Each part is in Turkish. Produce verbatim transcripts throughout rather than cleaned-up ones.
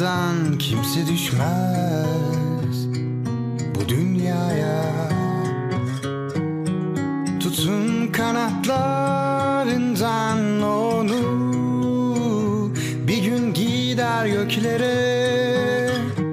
olmadan kimse düşmez bu dünyaya. Tutun kanatlarından onu, bir gün gider göklere.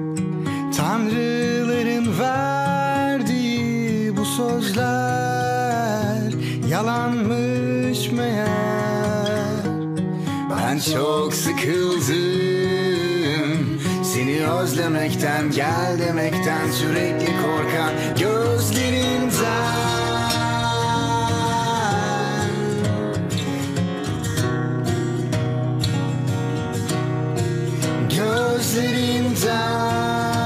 Tanrıların verdiği bu sözler yalanmış meğer. Ben çok sıkıldım seni özlemekten, gel demekten, sürekli korkan gözlerinden. Gözlerinden.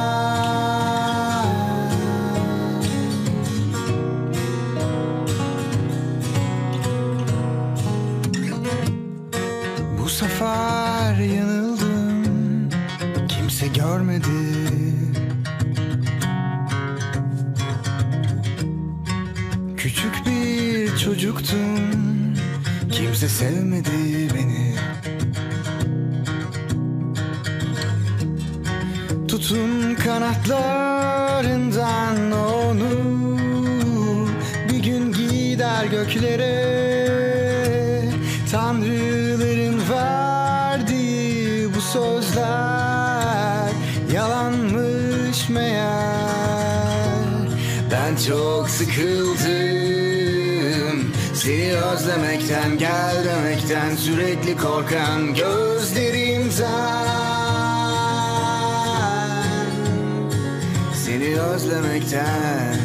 Bu sefer yanıldım, kimse görmedi. Küçük bir çocuktum, kimse sevmedi beni. Tutun kanatlarından onu, bir gün gider göklere. Tanrıların verdiği bu sözler yalanmış meğer. Ben çok sıkıldım seni özlemekten, gel demekten, sürekli korkan gözlerimden. Seni özlemekten.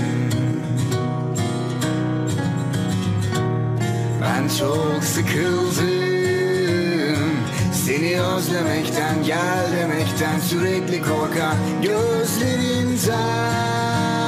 Ben çok sıkıldım seni özlemekten, gel demekten, sürekli korkan gözlerinden.